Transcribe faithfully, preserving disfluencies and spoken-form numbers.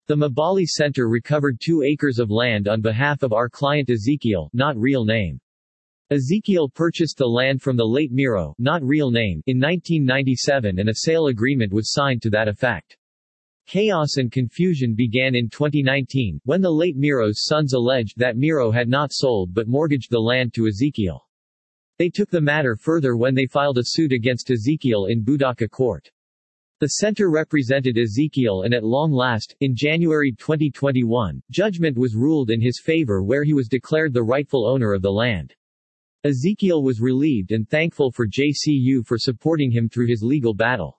The Mabali Center recovered two acres of land on behalf of our client Ezekiel, not real name. Ezekiel purchased the land from the late Miro, not real name, in nineteen ninety-seven and a sale agreement was signed to that effect. Chaos and confusion began in twenty nineteen, when the late Miro's sons alleged that Miro had not sold but mortgaged the land to Ezekiel. They took the matter further when they filed a suit against Ezekiel in Budaka Court. The center represented Ezekiel and at long last, in January twenty twenty-one, judgment was ruled in his favor where he was declared the rightful owner of the land. Ezekiel was relieved and thankful for J C U for supporting him through his legal battle.